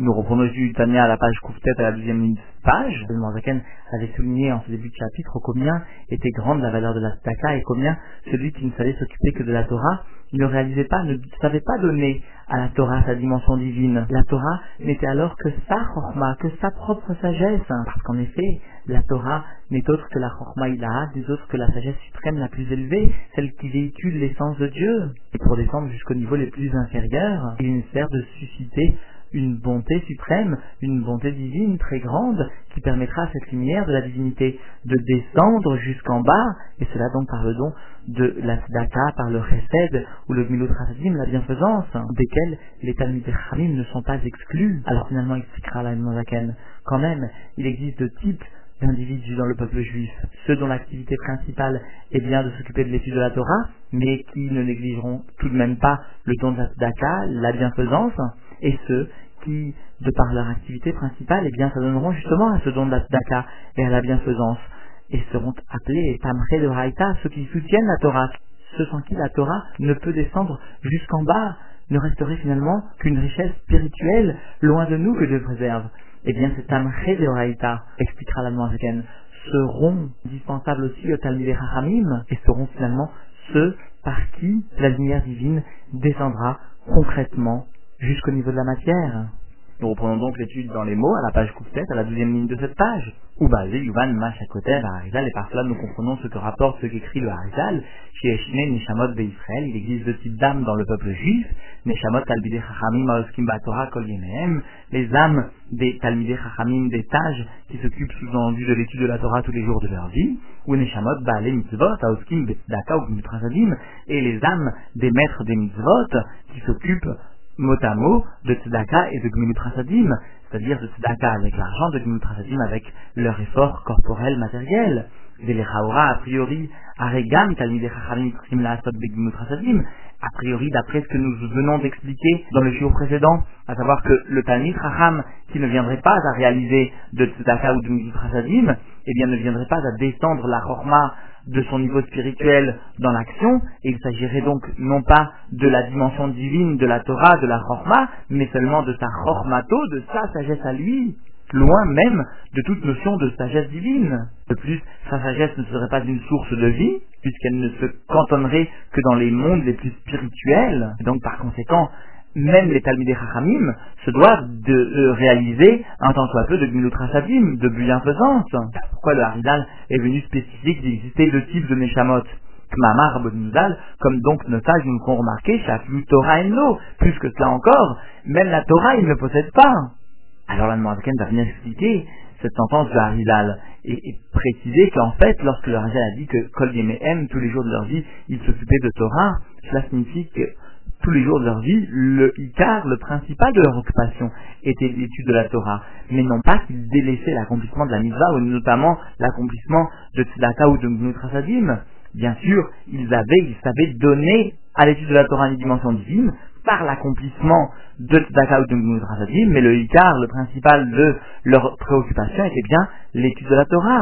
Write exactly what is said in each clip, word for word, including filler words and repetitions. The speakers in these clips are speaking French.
Nous reprenons du Tania à la page Kouftet à la deuxième page. Le Morazaken avait souligné en ce début de chapitre combien était grande la valeur de la tzedaka et combien celui qui ne savait s'occuper que de la Torah ne réalisait pas, ne savait pas donner à la Torah sa dimension divine. La Torah n'était alors que sa chorma, que sa propre sagesse. Parce qu'en effet, la Torah n'est autre que la chorma ilaha, des autres que la sagesse suprême la plus élevée, celle qui véhicule l'essence de Dieu. Et pour descendre jusqu'aux niveaux les plus inférieurs, il est nécessaire de susciter une bonté suprême, une bonté divine très grande qui permettra à cette lumière de la divinité de descendre jusqu'en bas, et cela donc par le don de la tzedaka, par le chesed ou le gmilut chasadim, la bienfaisance, desquels les talmidei chachamim ne sont pas exclus. Alors finalement, il expliquera la Morazaken. Quand même, il existe deux types d'individus dans le peuple juif, ceux dont l'activité principale est bien de s'occuper de l'étude de la Torah, mais qui ne négligeront tout de même pas le don de la tzedaka, la bienfaisance, et ceux qui, de par leur activité principale, eh bien, s'adonneront justement à ce don de la tzedaka et à la bienfaisance, et seront appelés tamrei de Haïta, ceux qui soutiennent la Torah, ceux sans qui la Torah ne peut descendre jusqu'en bas, ne resterait finalement qu'une richesse spirituelle loin de nous que Dieu préserve. Eh bien, ces tamrei de Haïta, expliquera la Morazaken, seront indispensables aussi aux talmidei chachamim et seront finalement ceux par qui la lumière divine descendra concrètement jusqu'au niveau de la matière. Nous reprenons donc l'étude dans les mots à la page Kouftet, à la douzième ligne de cette page. Ou basé, Yuvan, Machakotev, Harizal, et par cela nous comprenons ce que rapporte ce qu'écrit le Harizal. Chez Eshne, Neshamot, Be'Israël, il existe deux types d'âmes dans le peuple juif. Neshamot, Talmidei Chachamim, Aoskim, Batorah, Kol Yemehem. Les âmes des Talmidei Chachamim, des sages, qui s'occupent sous-entendu de l'étude de la Torah tous les jours de leur vie. Ou Neshamot, Baale Mitzvot, Aoskim, Betzedaka, ou Gmilut Chasadim. Et les âmes des maîtres des Mitzvot, qui s'occupent mot à mot de tzedaka et de gmilut chasadim, c'est-à-dire de tzedaka avec l'argent, de gmilut chasadim avec leur effort corporel, matériel. Velechaora, a priori, aregam, talmidei chachamim tzrichim la'asot begmilut chasadim, a priori, d'après ce que nous venons d'expliquer dans le shiur précédent, à savoir que le talmid chacham qui ne viendrait pas à réaliser de tzedaka ou de gmilut chasadim, eh bien ne viendrait pas à descendre la chorma de son niveau spirituel dans l'action, et il s'agirait donc non pas de la dimension divine de la Torah, de la Chorma, mais seulement de sa Chormato, de sa sagesse à lui, loin même de toute notion de sagesse divine. De plus, sa sagesse ne serait pas une source de vie, puisqu'elle ne se cantonnerait que dans les mondes les plus spirituels, et donc par conséquent, même les talmidei chachamim se doivent de euh, réaliser un tant soit peu de gmilut chasadim, de bienfaisance. Pourquoi le Harizal est venu spécifier qu'il existait deux types de neshamot, Kmamar Abodnuzal, comme donc nos sages nous l'ont remarqué, Shaflu Torah Enno, plus que cela encore, même la Torah il ne possède pas. Alors la Morazaken va venir expliquer cette sentence du Harizal et, et préciser qu'en fait, lorsque le Harizal a dit que Kol Yemehem, tous les jours de leur vie, ils s'occupaient de Torah, cela signifie que tous les jours de leur vie, le Ikar, le principal de leur occupation, était l'étude de la Torah, mais non pas qu'ils délaissaient l'accomplissement de la mitzvah, ou notamment l'accomplissement de tzedaka ou de gmilut chasadim. Bien sûr, ils avaient, ils savaient donner à l'étude de la Torah une dimension divine par l'accomplissement de tzedaka ou de gmilut chasadim, mais le Ikar, le principal de leur préoccupation, était bien l'étude de la Torah.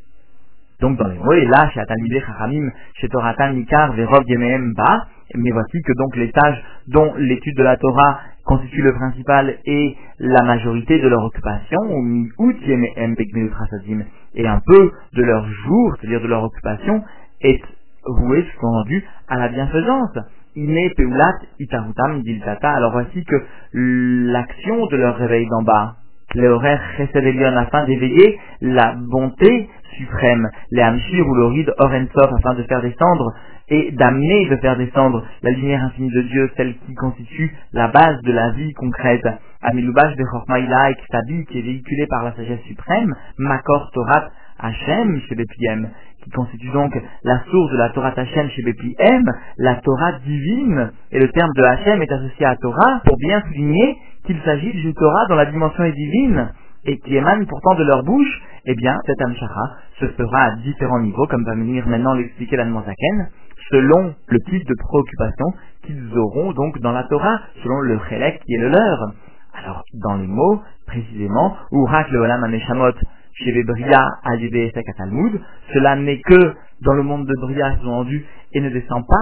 Donc dans les mots, et là, chez Talmidei Chachamim, chez Toratan Ikar, Verov Yemehem Ba, mais voici que donc les sages dont l'étude de la Torah constitue le principal et la majorité de leur occupation, ou mi'ut yemehem begmilut chasadim, et un peu de leur jour, c'est-à-dire de leur occupation, est voué, sous-entendu, à la bienfaisance. Ine peulat itarutam diltata. Alors voici que l'action de leur réveil d'en bas, les horaires chesed elion, afin d'éveiller la bonté suprême, les hamshir ou l'oride orensov, afin de faire descendre et d'amener, de faire descendre la lumière infinie de Dieu, celle qui constitue la base de la vie concrète. Amilubash de Chorma Ilaha Ektabi, qui est véhiculée par la sagesse suprême, Makor Torat Hashem chez Bepiem, qui constitue donc la source de la Torah Hashem chez Bepiem, la Torah divine, et le terme de Hashem est associé à Torah pour bien souligner qu'il s'agit du Torah dont la dimension est divine, et qui émane pourtant de leur bouche. Eh bien, cette Amshara se fera à différents niveaux, comme va venir maintenant l'expliquer la Morazaken, selon le type de préoccupation qu'ils auront donc dans la Torah, selon le chélek qui est le leur. Alors, dans les mots, précisément, Urak le Olam Aneshamot, chez les Bria à Talmud, cela n'est que dans le monde de Bria sous-entendu et ne descend pas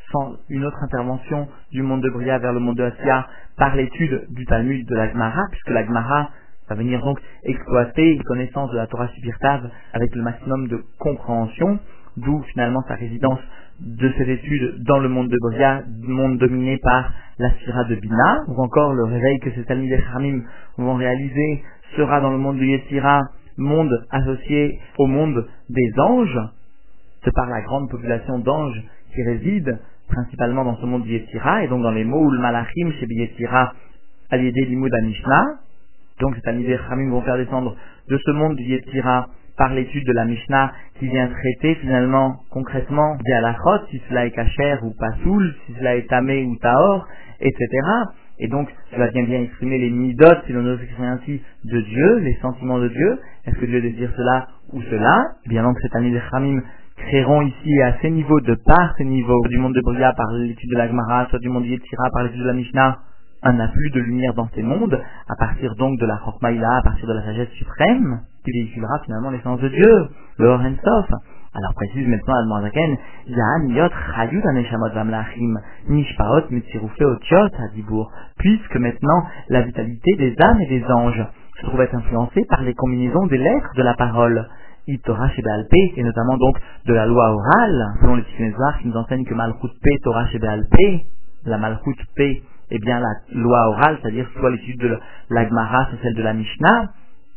sans une autre intervention du monde de Bria vers le monde de Asiya par l'étude du Talmud de la Gemara, puisque la Gemara va venir donc exploiter les connaissances de la Torah Shibirtav avec le maximum de compréhension, d'où finalement sa résidence de cette étude dans le monde de Bria, monde dominé par la Sphira de Bina, ou encore le réveil que ces Talmidei Chachamim vont réaliser sera dans le monde de Yetzira, monde associé au monde des anges, de par la grande population d'anges qui résident principalement dans ce monde de Yetzira, et donc dans les mots ou le Malachim chez Yetzira, à l'idée Limud Mishnah. Donc ces Talmidei Chachamim vont faire descendre de ce monde du Yetzira par l'étude de la Mishnah qui vient traiter finalement concrètement des halachot, si cela est kasher ou pasoul, si cela est tamé ou tahor, et cetera. Et donc cela vient bien exprimer les midot, si l'on ose exprimer ainsi, de Dieu, les sentiments de Dieu. Est-ce que Dieu désire cela ou cela? Eh bien donc ces Talmidei Chachamim créeront ici à ces niveaux, de par ces niveaux, du monde de Bria par l'étude de la Gemara, soit du monde de Yetzira par l'étude de la Mishnah, un afflux de lumière dans ces mondes, à partir donc de la Chokma Ila, à partir de la sagesse suprême, qui véhiculera finalement l'essence de Dieu, le Or Ein Sof. Alors précise maintenant Admor Zaken, Yahan Yot Chayut Aneshamot Vamlachim, Nishpaot Mitzirufle Otiot Adibour, puisque maintenant la vitalité des âmes et des anges se trouve être influencée par les combinaisons des lettres de la parole, Torah chez Béal P, et notamment donc de la loi orale, selon les Tzimezvar qui nous enseignent que Malchut P, Torah chez Béal P, la Malchut P, eh bien la loi orale, c'est-à-dire soit l'étude de la Gemara, soit celle de la Mishnah,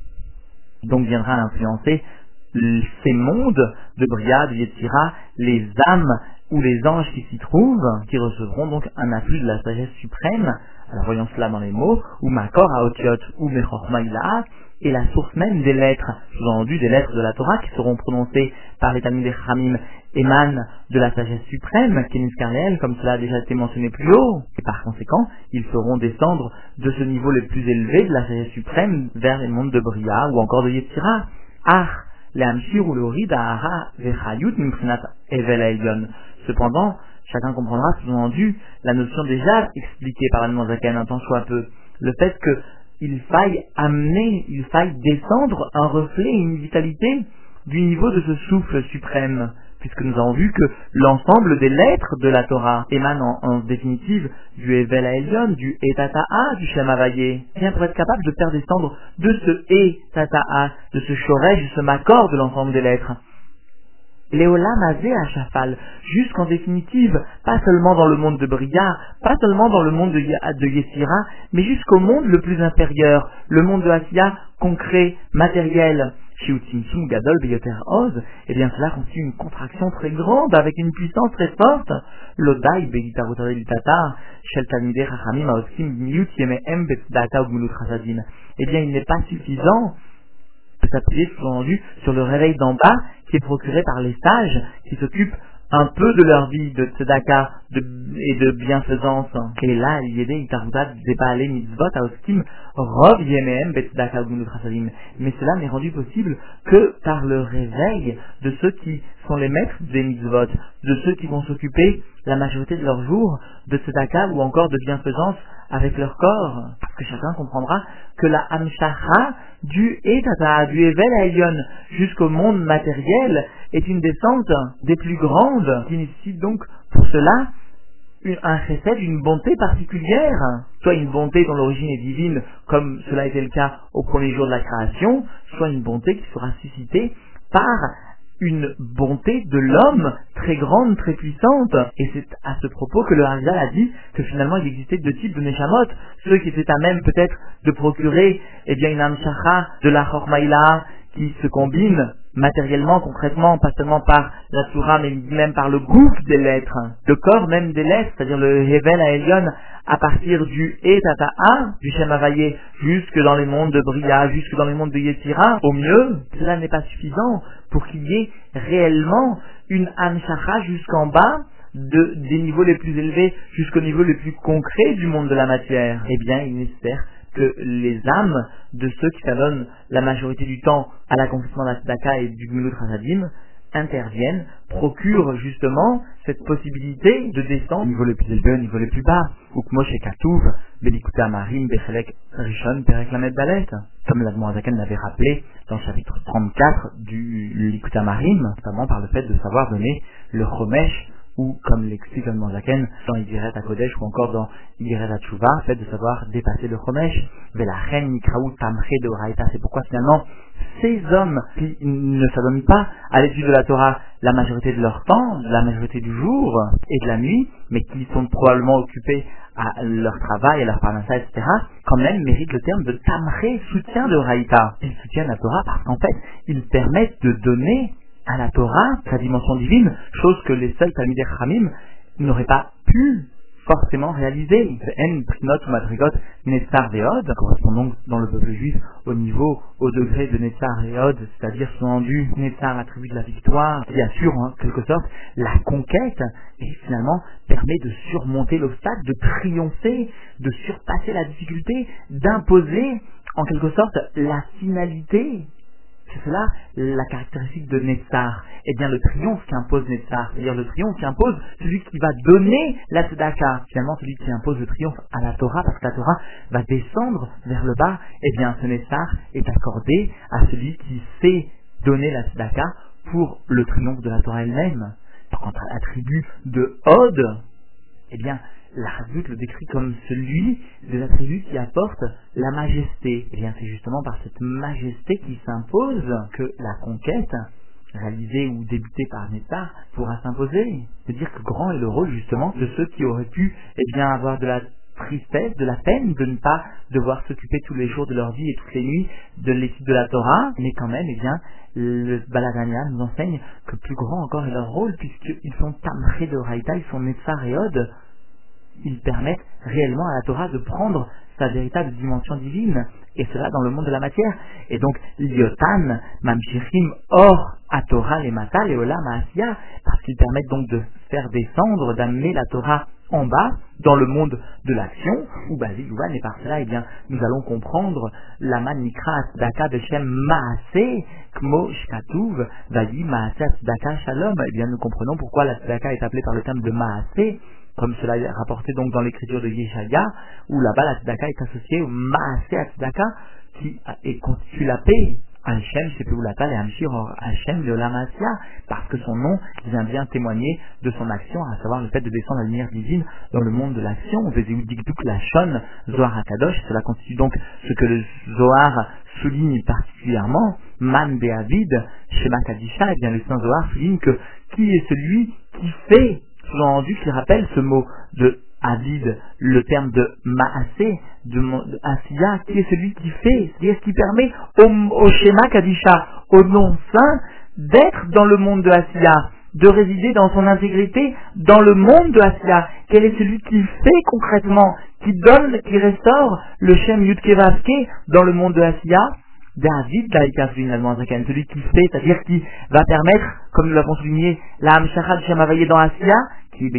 donc viendra influencer ces mondes de Bria, de Yetzira, les âmes ou les anges qui s'y trouvent, qui recevront donc un afflux de la sagesse suprême. Alors voyons cela dans les mots, ou Makor Haotiot ou Mechorma Ila, et la source même des lettres, sous-entendu des lettres de la Torah qui seront prononcées par les Talmidei Chachamim, émanent de la sagesse suprême, Kenis Karneel, comme cela a déjà été mentionné plus haut, et par conséquent, ils feront descendre de ce niveau le plus élevé de la sagesse suprême vers les mondes de Bria ou encore de Yetzira. Ah, le Hamshir ou le Orid Ahara Vechayut Miprinat Evel Haelyon. Cependant, chacun comprendra sous-entendu la notion déjà expliquée par Admor Zaken un tant soit peu, le fait que il faille amener, il faille descendre un reflet, une vitalité du niveau de ce souffle suprême, puisque nous avons vu que l'ensemble des lettres de la Torah émanent en, en définitive du Evel Haelyon, du Etata'a, du Shem Havayé. Bien pour être capable de faire descendre de ce Etata'a, de ce Shoresh, de ce Makor de l'ensemble des lettres, Léolam Azé à Chafal, jusqu'en définitive, pas seulement dans le monde de Bria, pas seulement dans le monde de, de Yetzira, mais jusqu'au monde le plus inférieur, le monde de Asiya, concret, matériel. Chez Utimsum Gadol Beyoter Oz, eh bien cela constitue une contraction très grande, avec une puissance très forte. Lodai Begitarotare Litata, Shel Talmidei Chachamim Aoskim Miut Yemehem Betzdata Ugmulut Chasadim. Eh bien il n'est pas suffisant de s'appuyer sous-entendu sur le réveil d'en bas qui est procuré par les sages qui s'occupent un peu de leur vie de tzedaka de, et de bienfaisance. Et là, l'idée itarutat zebaalé mitzvot aoskim rov yemehem betzedaka ugmulut chasadim. Mais cela n'est rendu possible que par le réveil de ceux qui sont les maîtres des mitzvot, de ceux qui vont s'occuper la majorité de leur jour de tzedaka ou encore de bienfaisance avec leur corps. Parce que chacun comprendra que la hamshacha du etata, du Evel Haelyon jusqu'au monde matériel est une descente des plus grandes qui nécessite donc pour cela une, un chesed, une bonté particulière, soit une bonté dont l'origine est divine comme cela était le cas au premier jour de la création, soit une bonté qui sera suscitée par une bonté de l'homme très grande, très puissante. Et c'est à ce propos que le Harizal a dit que finalement il existait deux types de Neshamot, ceux qui étaient à même peut-être de procurer eh bien une Hamshacha de la Chormaïla qui se combine matériellement, concrètement, pas seulement par la Torah, mais même par le groupe des lettres, le corps même des lettres, c'est-à-dire le Hevel Haelyon, à partir du Etata'a, du Shem Havayé, jusque dans les mondes de Bria, jusque dans les mondes de Yetzira, au mieux, cela n'est pas suffisant pour qu'il y ait réellement une Hamshacha jusqu'en bas, de, des niveaux les plus élevés jusqu'au niveau le plus concret du monde de la matière. Eh bien, il est nécessaire que les âmes de ceux qui s'adonnent la majorité du temps à l'accomplissement de la tzedaka et du gmilut chasadim interviennent, procurent justement cette possibilité de descendre au niveau le plus élevé, au niveau le plus bas. Ukmosh et Katouv, Belikuta Marim, Bechelek Rishon, Perek Lamed Balet, comme l'Admor Zaken l'avait rappelé dans le chapitre trente-quatre du Likuta Marim, notamment par le fait de savoir donner le chomesh ou comme l'explique le Manzaken dans Igeret à Kodesh ou encore dans Igeret à Tchouva, le fait de savoir dépasser le Chomesh, Velachen Nikraou Tamche de Oraita. C'est pourquoi finalement ces hommes qui ne s'adonnent pas à l'étude de la Torah la majorité de leur temps, la majorité du jour et de la nuit, mais qui sont probablement occupés à leur travail, à leur parnassa, et cetera, quand même méritent le terme de Tamche, soutien de Oraita. Ils soutiennent la Torah parce qu'en fait, ils permettent de donner à la Torah sa dimension divine, chose que les seuls Talmidei Chachamim n'auraient pas pu forcément réaliser. En Prinot ou Madrigot Netzar Veod correspond donc dans le peuple juif au niveau, au degré de Netzar Veod, c'est-à-dire sous-entendu Netzar, attribut de la victoire, qui assure en quelque sorte la conquête et finalement permet de surmonter l'obstacle, de triompher, de surpasser la difficulté, d'imposer en quelque sorte la finalité. C'est cela la caractéristique de Netzar. Eh bien, le triomphe qu'impose Netzar, c'est-à-dire le triomphe qu'impose celui qui va donner la tzedaka. Finalement, celui qui impose le triomphe à la Torah, parce que la Torah va descendre vers le bas. Eh bien, ce Netzar est accordé à celui qui sait donner la tzedaka pour le triomphe de la Torah elle-même. Par contre, l'attribut de Hod, eh bien, la Chassidut le décrit comme celui des attributs qui apportent la majesté. Et bien c'est justement par cette majesté qui s'impose que la conquête, réalisée ou débutée par Netzar, pourra s'imposer. C'est-à-dire que grand est le rôle justement de ceux qui auraient pu eh bien, avoir de la tristesse, de la peine de ne pas devoir s'occuper tous les jours de leur vie et toutes les nuits de l'étude de la Torah, mais quand même, eh bien, le Baladania nous enseigne que plus grand encore est leur rôle, puisqu'ils sont tamrés de Raïta, ils sont Netzar et Hod. Ils permettent réellement à la Torah de prendre sa véritable dimension divine, et cela dans le monde de la matière. Et donc, Liotan, Mamshichim, Or, à Torah, les Mata, les Olam, Asiya, parce qu'ils permettent donc de faire descendre, d'amener la Torah en bas, dans le monde de l'action, ou Bazi Yuvan, et par cela, eh bien, nous allons comprendre la Nikra Tzedaka Beshem Maase, Kmo Shkatuv, Vayi Maase Tzedaka Shalom. Eh bien, nous comprenons pourquoi la Tzedaka est appelée par le terme de Maase, comme cela est rapporté donc dans l'écriture de Yeshaya, où là-bas la tzedaka est associée au Maaseh tzedaka, qui est constitue la paix. Hashem, Shepeulata, et Hamshir, or Hashem, le Lamasia, parce que son nom vient bien témoigner de son action, à savoir le fait de descendre la lumière divine dans le monde de l'action. Vezeu Dikduk Lachon, Zohar HaKadosh, cela constitue donc ce que le Zohar souligne particulièrement, Man Be'avid, Shema Kadisha, et bien le Saint Zohar souligne que qui est celui qui fait, sous-entendu qui rappelle ce mot de Avid, le terme de Maasé, de, de Asiya, qui est celui qui fait, c'est-à-dire qui permet au, au Shema Kadisha, au nom saint, d'être dans le monde de Asiya, de résider dans son intégrité dans le monde de Asiya. Quel est celui qui fait concrètement, qui donne, qui restaure le Shem Yudke Vavke dans le monde de Asiya? David, celui qui fait, c'est-à-dire qui va permettre, comme nous l'avons souligné, la Hamshachad Shem Havayé dans Asiya, qui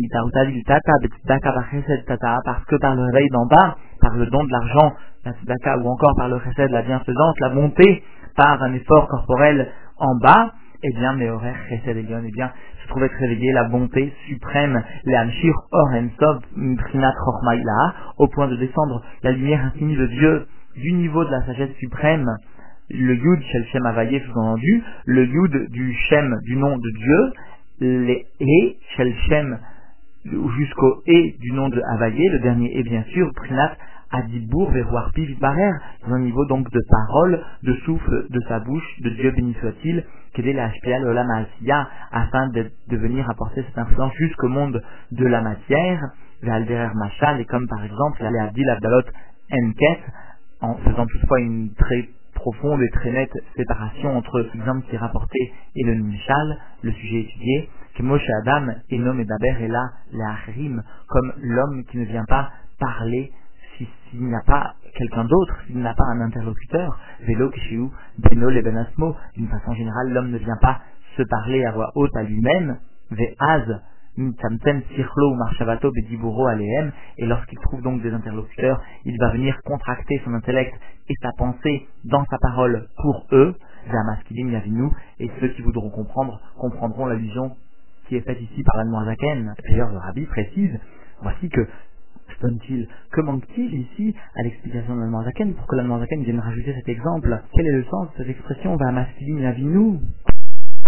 parce que par le réveil d'en bas, par le don de l'argent, la tzedaka, ou encore par le chesed, la bienfaisance, la bonté, par un effort corporel en bas, eh bien, Meorer chesed Elion, eh bien, se trouve être réveillé la bonté suprême, les Hamshir Or Ensov Mtrinat Chochmaïla, au point de descendre la lumière infinie de Dieu du niveau de la sagesse suprême, le Yud Shel Shem Havayé sous-entendu, le Yud du Shem, du nom de Dieu, les E Shel Shem jusqu'au E du nom de Havayé, le dernier E bien sûr, Prinat Adibour Verouarpi Viparer, dans un niveau donc de parole, de souffle de sa bouche, de Dieu béni soit-il, qu'aider la H P A, le Olam Asiya, afin de, de venir apporter cette influence jusqu'au monde de la matière, Valderer Machal, et comme par exemple, les Abdil Abdalot Enket, en faisant toutefois une très profonde et très nette séparation entre l'exemple qui est rapporté et le Nimshal, le sujet étudié, que Moshe Adam et Nom et Daber et là, les Acherim, comme l'homme qui ne vient pas parler si, s'il n'y a pas quelqu'un d'autre, s'il n'a pas un interlocuteur, Velo Kishiu, Beno le Benasmo, d'une façon générale, l'homme ne vient pas se parler à voix haute à lui-même, Ve'az, Mitamtem Sirlo ou Marshavato Bediburo Alehem, et lorsqu'il trouve donc des interlocuteurs, il va venir contracter son intellect et sa pensée dans sa parole pour eux, Zamaskilim Yavinu, et ceux qui voudront comprendre, comprendront l'allusion qui est faite ici par l'Admorazaken. D'ailleurs, le Rabbi précise, voici que, donne-t-il, que manque-t-il ici à l'explication de l'Admorazaken pour que l'Admorazaken vienne rajouter cet exemple? Quel est le sens de cette expression Zamaskilim Yavinu?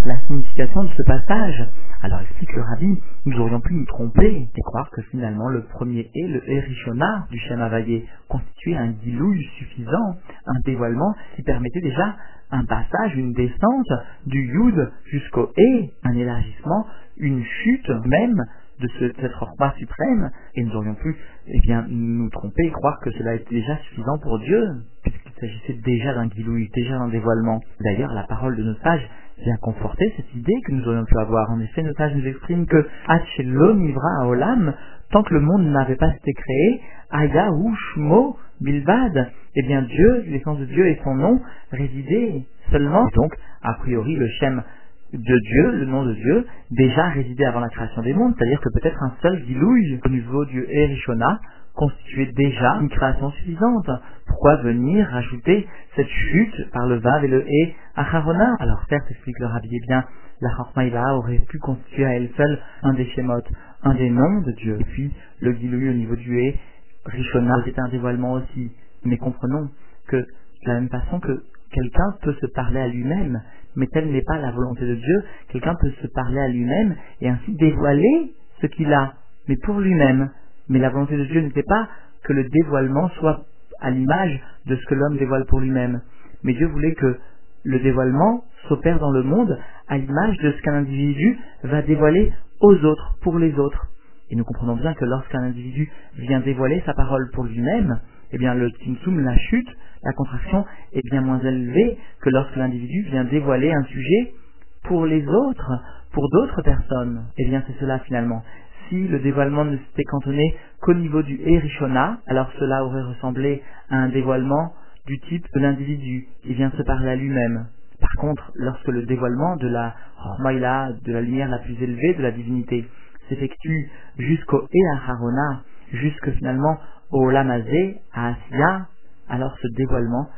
la signification de ce passage. Alors explique le Rabbi, nous aurions pu nous tromper et croire que finalement le premier et le Erishona du Shem Havayé constituait un gilouï suffisant, un dévoilement qui permettait déjà un passage, une descente du Yud jusqu'au E, un élargissement, une chute même de ce, cette Chorma suprême, et nous aurions pu eh bien, nous tromper et croire que cela était déjà suffisant pour Dieu, puisqu'il s'agissait déjà d'un gilouï, déjà d'un dévoilement. D'ailleurs, la parole de nos sages vient conforter cette idée que nous aurions pu avoir. En effet, nos sages nous expriment que Hachelo Nivra Haolam, tant que le monde n'avait pas été créé, Aya ou Shmo Bilbad, eh bien Dieu, l'essence de Dieu et son nom résidaient seulement. Donc, a priori, le Shem de Dieu, le nom de Dieu, déjà résidait avant la création des mondes, c'est-à-dire que peut-être un seul gilouï au niveau du Erishona constituait déjà une création suffisante. Pourquoi venir rajouter cette chute par le Vav et le E Acharona? Alors certes, explique le Rabbi, eh bien, la Chormaïla aurait pu constituer à elle seule un des Shemot, un des noms de Dieu. Et puis, le gilouï au niveau du E Rishona c'était un dévoilement aussi. Mais comprenons que, de la même façon que quelqu'un peut se parler à lui-même, mais telle n'est pas la volonté de Dieu, quelqu'un peut se parler à lui-même et ainsi dévoiler ce qu'il a, mais pour lui-même. Mais la volonté de Dieu n'était pas que le dévoilement soit à l'image de ce que l'homme dévoile pour lui-même. Mais Dieu voulait que le dévoilement s'opère dans le monde à l'image de ce qu'un individu va dévoiler aux autres, pour les autres. Et nous comprenons bien que lorsqu'un individu vient dévoiler sa parole pour lui-même, eh bien le Tzimtzum, la chute, la contraction est bien moins élevée que lorsque l'individu vient dévoiler un sujet pour les autres, pour d'autres personnes. Eh bien c'est cela finalement. Si le dévoilement ne s'était cantonné qu'au niveau du Erishona, alors cela aurait ressemblé à un dévoilement du type de l'individu qui vient se parler à lui-même. Par contre, lorsque le dévoilement de la Chormaïla, de la lumière la plus élevée de la divinité, s'effectue jusqu'au Eharona, jusque finalement au Lamazé, à Asiya, alors ce dévoilement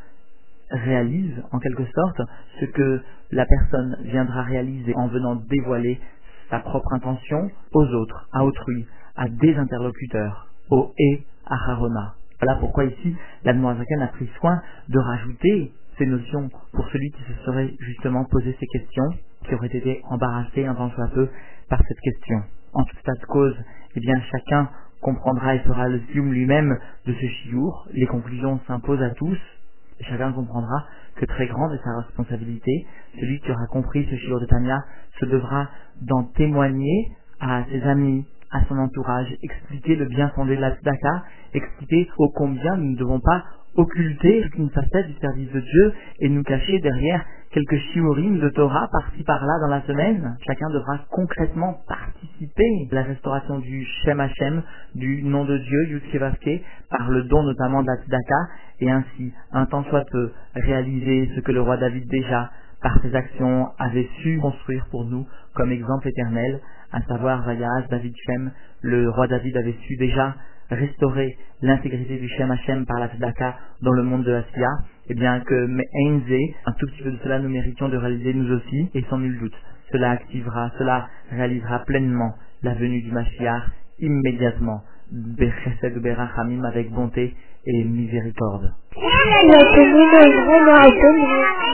réalise en quelque sorte ce que la personne viendra réaliser en venant dévoiler sa propre intention aux autres, à autrui, à des interlocuteurs, au et à Harona. Voilà pourquoi ici, l'Admorazaken a pris soin de rajouter ces notions pour celui qui se serait justement posé ces questions, qui aurait été embarrassé un tant soit peu par cette question. En tout état de cause, eh bien chacun comprendra et fera le sium lui-même de ce chiour. Les conclusions s'imposent à tous. Et chacun comprendra que très grande est sa responsabilité. Celui qui aura compris ce chiour de Tanya se devra d'en témoigner à ses amis, à son entourage, expliquer le bien fondé de la tzedaka, expliquer ô combien nous ne devons pas occulter toute une facette du service de Dieu et nous cacher derrière quelques shiurim de Torah par-ci par-là dans la semaine. Chacun devra concrètement participer à la restauration du Shem Hashem, du nom de Dieu, Yud-Kevavke, par le don notamment de la tzedaka, et ainsi, un tant soit peu, réaliser ce que le roi David déjà, par ses actions, avait su construire pour nous comme exemple éternel, à savoir Vayaz David Shem, le roi David avait su déjà restaurer l'intégrité du Shem Hashem par la tzedaka dans le monde de la Siya, et bien que Me'enze, un tout petit peu de cela nous méritions de réaliser nous aussi, et sans nul doute, cela activera, cela réalisera pleinement la venue du Mashiach immédiatement, Bechesed Berachamim, avec bonté et miséricorde.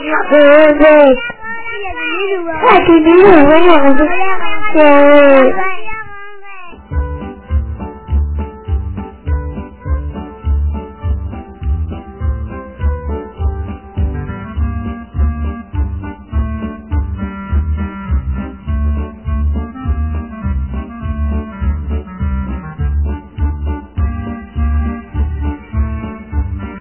La